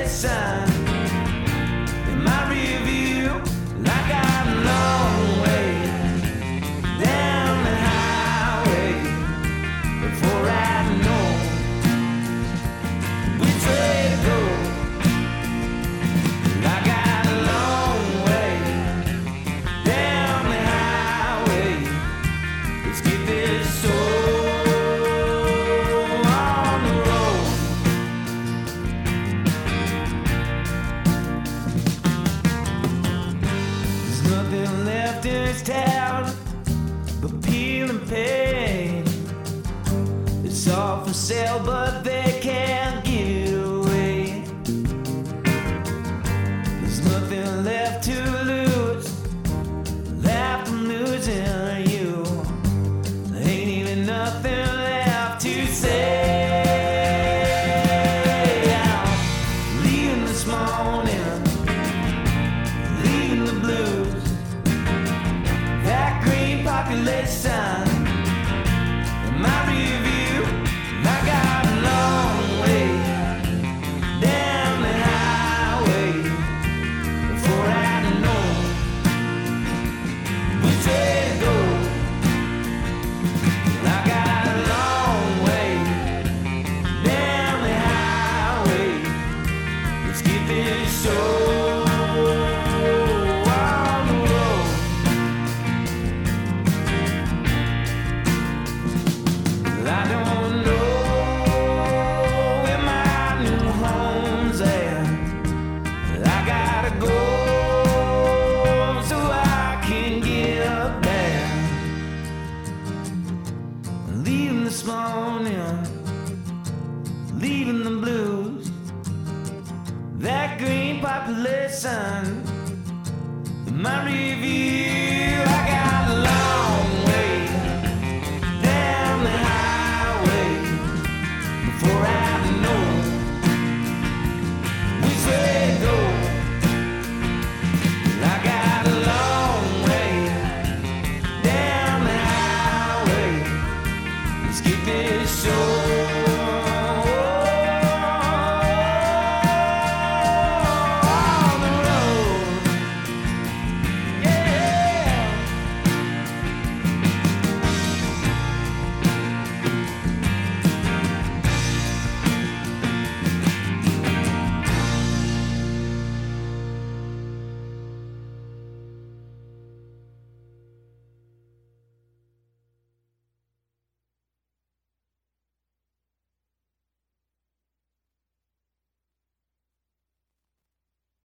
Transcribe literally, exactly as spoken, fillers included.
listen. In my review, I got a long way down the highway before I know which way to go. I got a long way down the highway. Let's get this soul on the road. There's nothing left in this town but peel and pain. It's all for sale, but they can't give it away. There's nothing left to lose, left I'm losing you. There ain't even nothing left to say. I'm leaving this morning, leaving the blues. That green population, in my review, I got a long way down the highway before I know which way to go. I got a long way down the highway. Let's get this show on the road. I don't know where my new home's at. I gotta go so I can get there. Leaving this morning, leaving the blues. That green population, in my review, I got a long way down the highway before I know which way to go. I got a long way down the highway. Let's get this show